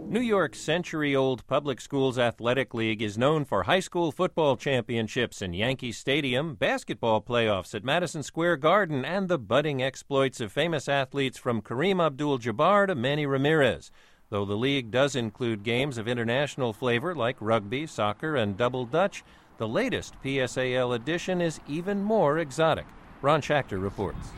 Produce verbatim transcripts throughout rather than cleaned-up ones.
New York's century-old public schools athletic league is known for high school football championships in Yankee Stadium, basketball playoffs at Madison Square Garden, and the budding exploits of famous athletes from Kareem Abdul-Jabbar to Manny Ramirez. Though the league does include games of international flavor like rugby, soccer, and double dutch, the latest P S A L edition is even more exotic. Ron Schachter reports.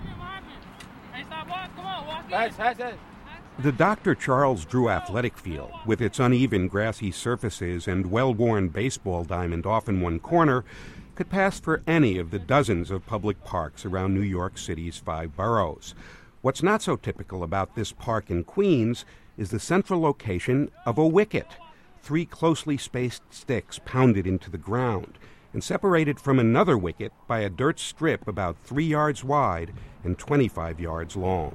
The Doctor Charles Drew Athletic Field, with its uneven grassy surfaces and well-worn baseball diamond off in one corner, could pass for any of the dozens of public parks around New York City's five boroughs. What's not so typical about this park in Queens is the central location of a wicket, three closely spaced sticks pounded into the ground and separated from another wicket by a dirt strip about three yards wide and twenty-five yards long.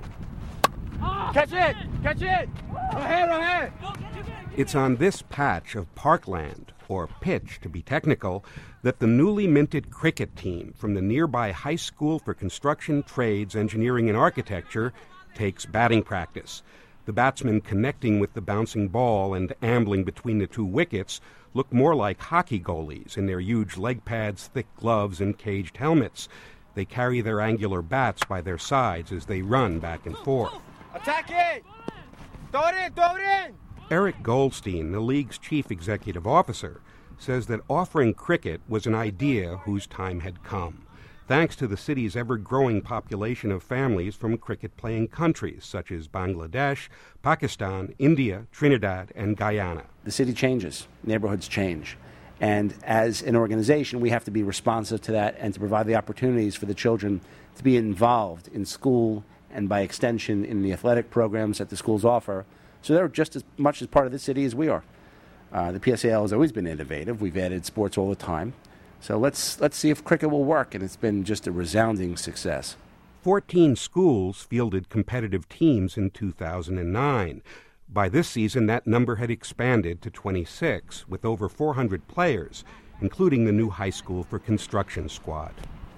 Catch it! Catch it! Go ahead, go ahead! It's on this patch of parkland, or pitch to be technical, that the newly minted cricket team from the nearby High School for Construction, Trades, Engineering, and Architecture takes batting practice. The batsmen connecting with the bouncing ball and ambling between the two wickets look more like hockey goalies in their huge leg pads, thick gloves, and caged helmets. They carry their angular bats by their sides as they run back and forth. Attack it! Throw it in! Throw it in! Eric Goldstein, the league's chief executive officer, says that offering cricket was an idea whose time had come, thanks to the city's ever-growing population of families from cricket-playing countries such as Bangladesh, Pakistan, India, Trinidad, and Guyana. The city changes, neighborhoods change, and as an organization, we have to be responsive to that and to provide the opportunities for the children to be involved in school and by extension in the athletic programs that the schools offer. So they're just as much as part of the city as we are. Uh, the P S A L has always been innovative. We've added sports all the time. So let's let's see if cricket will work, and it's been just a resounding success. Fourteen schools fielded competitive teams in two thousand nine. By this season, that number had expanded to twenty-six, with over four hundred players, including the new High School for Construction squad.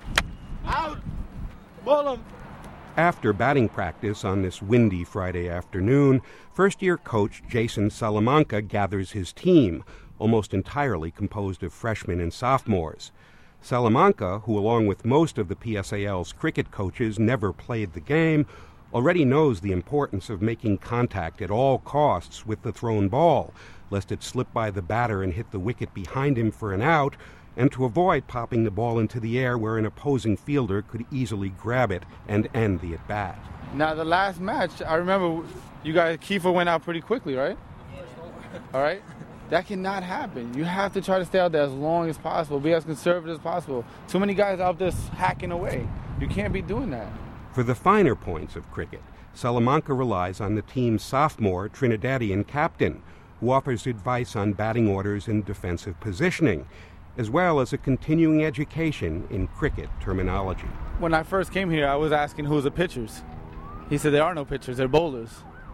Out! Ball 'em! After batting practice on this windy Friday afternoon, first-year coach Jason Salamanca gathers his team, almost entirely composed of freshmen and sophomores. Salamanca, who along with most of the P S A L's cricket coaches never played the game, already knows the importance of making contact at all costs with the thrown ball, lest it slip by the batter and hit the wicket behind him for an out, and to avoid popping the ball into the air where an opposing fielder could easily grab it and end the at-bat. Now, the last match, I remember you guys, Kiefer went out pretty quickly, right? All right? That cannot happen. You have to try to stay out there as long as possible, be as conservative as possible. Too many guys out there hacking away. You can't be doing that. For the finer points of cricket, Salamanca relies on the team's sophomore Trinidadian captain, who offers advice on batting orders and defensive positioning, as well as a continuing education in cricket terminology. When I first came here, I was asking who's the pitchers. He said there are no pitchers, they're bowlers.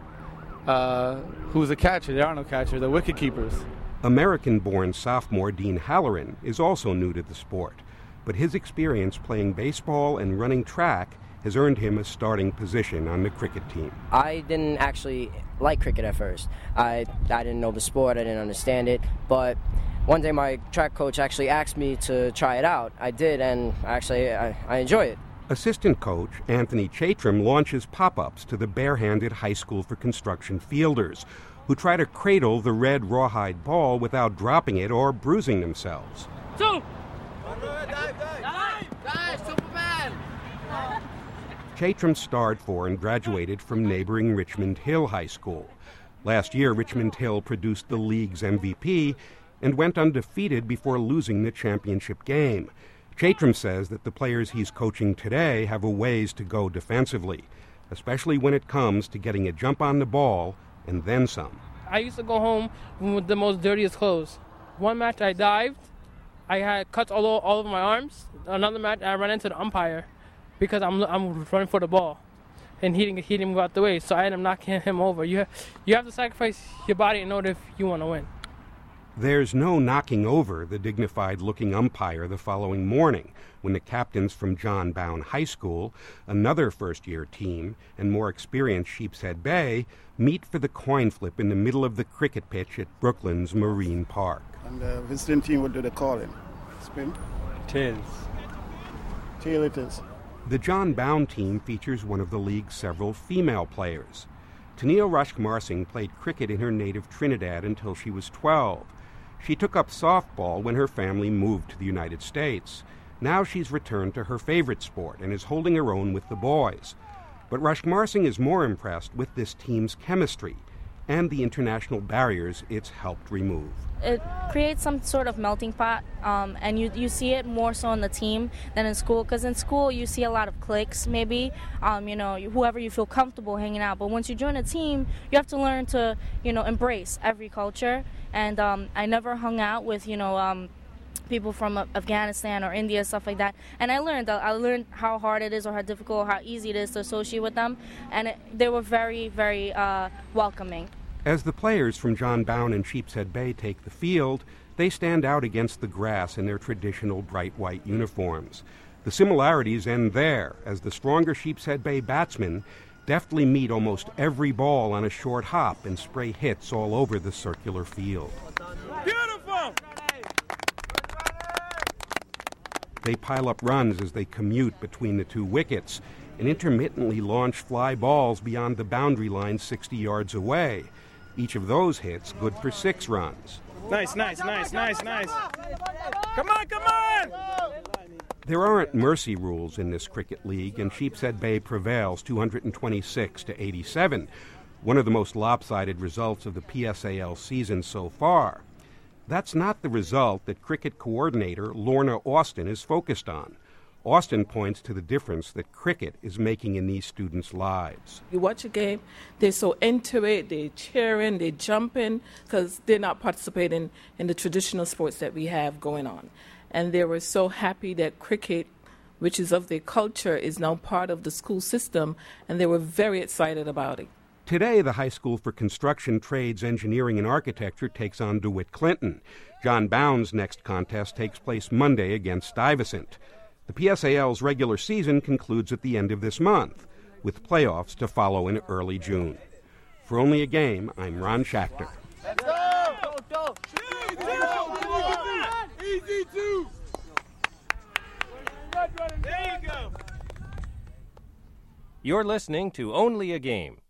Uh, who's a catcher? There are no catchers, they're wicket keepers. American-born sophomore Dean Halloran is also new to the sport, but his experience playing baseball and running track has earned him a starting position on the cricket team. I didn't actually like cricket at first. I, I didn't know the sport, I didn't understand it, but one day my track coach actually asked me to try it out. I did, and actually I, I enjoy it. Assistant coach Anthony Chatram launches pop-ups to the barehanded High School for Construction fielders, who try to cradle the red rawhide ball without dropping it or bruising themselves. Two! Dive, dive! Dive! Dive, Superman! Chatram starred for and graduated from neighboring Richmond Hill High School. Last year, Richmond Hill produced the league's M V P and went undefeated before losing the championship game. Chatram says that the players he's coaching today have a ways to go defensively, especially when it comes to getting a jump on the ball and then some. I used to go home with the most dirtiest clothes. One match I dived, I had cuts all, all over my arms. Another match I ran into the umpire because I'm I'm running for the ball, and he didn't, he didn't go out the way, so I ended up knocking him over. You have, you have to sacrifice your body in order if you want to win. There's no knocking over the dignified-looking umpire the following morning when the captains from John Bowne High School, another first-year team, and more experienced Sheepshead Bay meet for the coin flip in the middle of the cricket pitch at Brooklyn's Marine Park. And the visiting team will do the calling. Spin. Tails. Tail it is. The John Bowne team features one of the league's several female players. Tennille Rushk-Marsing played cricket in her native Trinidad until she was twelve. She took up softball when her family moved to the United States. Now she's returned to her favorite sport and is holding her own with the boys. But Rushk-Marsing is more impressed with this team's chemistry and the international barriers it's helped remove. It creates some sort of melting pot, um, and you, you see it more so in the team than in school, because in school you see a lot of cliques, maybe, um, you know, whoever you feel comfortable hanging out. But once you join a team, you have to learn to, you know, embrace every culture. And um, I never hung out with, you know, um, people from Afghanistan or India, stuff like that. And I learned I learned how hard it is or how difficult or how easy it is to associate with them. And it, they were very, very uh, welcoming. As the players from John Bowne and Sheepshead Bay take the field, they stand out against the grass in their traditional bright white uniforms. The similarities end there, as the stronger Sheepshead Bay batsmen deftly meet almost every ball on a short hop and spray hits all over the circular field. Beautiful! They pile up runs as they commute between the two wickets and intermittently launch fly balls beyond the boundary line sixty yards away. Each of those hits good for six runs. Nice, nice, nice, nice, nice. Come on, come on! There aren't mercy rules in this cricket league, and Sheepshead Bay prevails two hundred twenty-six to eighty-seven, one of the most lopsided results of the P S A L season so far. That's not the result that cricket coordinator Lorna Austin is focused on. Austin points to the difference that cricket is making in these students' lives. You watch a game, they're so into it, they're cheering, they're jumping, because they're not participating in the traditional sports that we have going on. And they were so happy that cricket, which is of their culture, is now part of the school system, and they were very excited about it. Today, the High School for Construction, Trades, Engineering, and Architecture takes on DeWitt Clinton. John Bowne's next contest takes place Monday against Stuyvesant. The P S A L's regular season concludes at the end of this month, with playoffs to follow in early June. For Only a Game, I'm Ron Schachter. Let's go! Go, go! Easy two! There you go! You're listening to Only a Game.